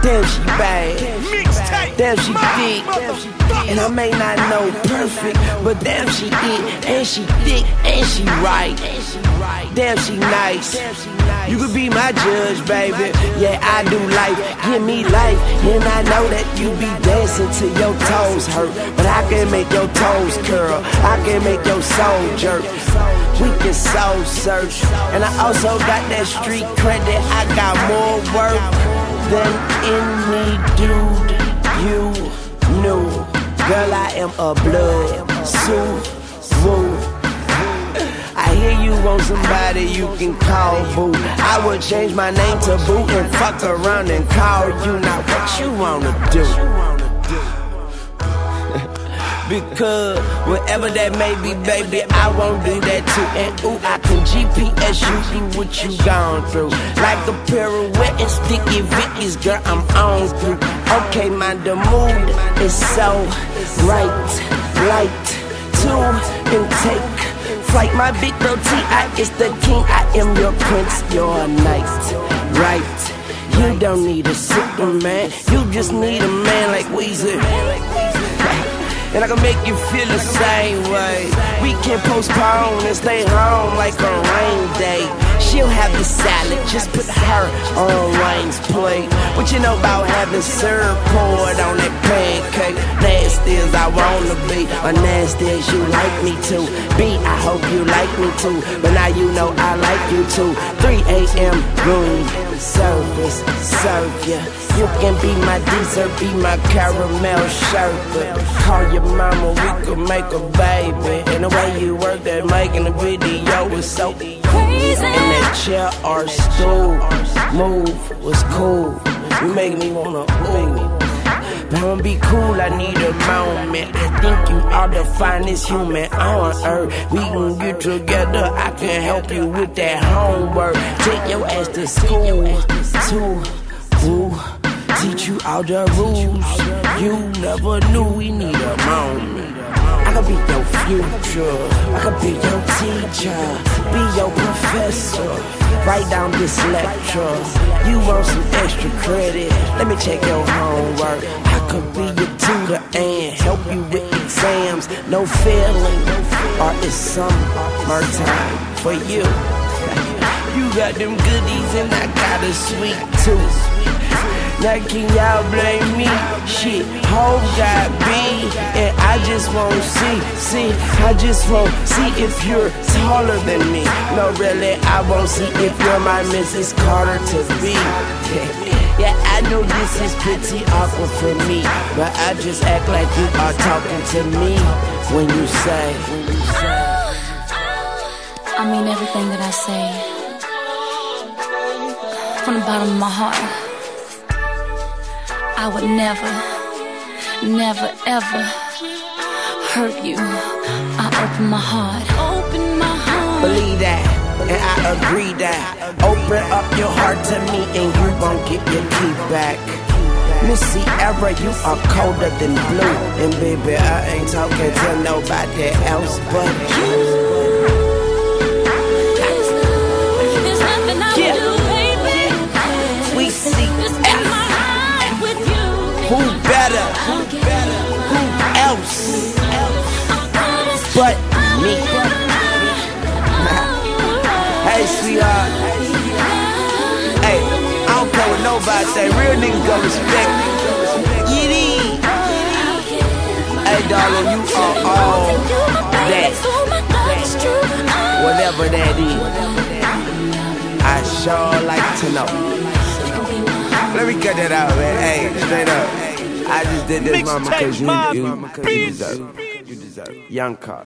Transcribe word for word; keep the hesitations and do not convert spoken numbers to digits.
Damn, she bad. Damn, she thick. And I may not know perfect, but damn, she it. And she thick, and she right. Damn, she nice. You could be my judge, baby. Yeah, I do life. Give me life. And I know that you be dancing till your toes hurt. But I can make your toes curl. I can make your soul jerk. We can soul search. And I also got that street credit. I got more work than any dude you knew. Girl, I am a blood Subaru. I hear you want somebody you can call boo. I would change my name to Boo and fuck around and call you. Now what you wanna do? Because whatever that may be, baby, I won't do that too. And ooh, I can G P S you through what you gone through. Like a pirouette and sticky Vickies, girl, I'm on through. Okay, my the mood is so right, light to intake flight. My big bro T I is the king, I am your prince, your knight, right? You don't need a Superman, you just need a man like Weezy. And I can make you feel the same way. We can postpone and stay home like a rain day. She'll have the salad, just put her on Wayne's plate. What you know about having syrup poured on that pancake? Nasty as I wanna be, or nasty as you like me to be. I hope you like me too, but now you know I like you too. three A M room service, serve ya. You can be my dessert, be my caramel sherbet. Call your mama, we could make a baby. And the way you work that making the video is so crazy. And that chair or stool move was cool. You make me wanna ooh. But I'ma be cool, I need a moment. I think you are the finest human on earth. We can get together, I can help you with that homework. Take your ass to school, to woo. Teach you all the rules you never knew. We need a moment. I could be your future, I could be your teacher, be your professor. Write down this lecture. You want some extra credit? Let me check your homework. I could be your tutor and help you with exams. No failing, or it's summertime for you. You got them goodies and I got a sweet tooth. Now can y'all blame me? Shit, hope got B, and I just won't see, see, I just won't see if you're taller than me. No, really, I won't see if you're my Missus Carter to be. Yeah, I know this is pretty awkward for me, but I just act like you are talking to me when you say, I mean everything that I say, from the bottom of my heart. I would never, never, ever hurt you. I open my heart, open my heart. Believe that, and I agree that. Open up your heart to me and you gon' get your key back. Missy Era, you are colder than blue. And baby, I ain't talking to nobody else but you. There's nothing I yeah. would do, baby. We see who better, who better, who else but me? Hey, sweetheart. Hey, I don't care what nobody say. Real niggas gon' respect me. Yee. Hey, darling, you are all that. Whatever that is, I sure like to know. Let me cut that out, man. Hey, straight up. I just did this, mama, cause you, you, you deserve it. You deserve it. Young Car.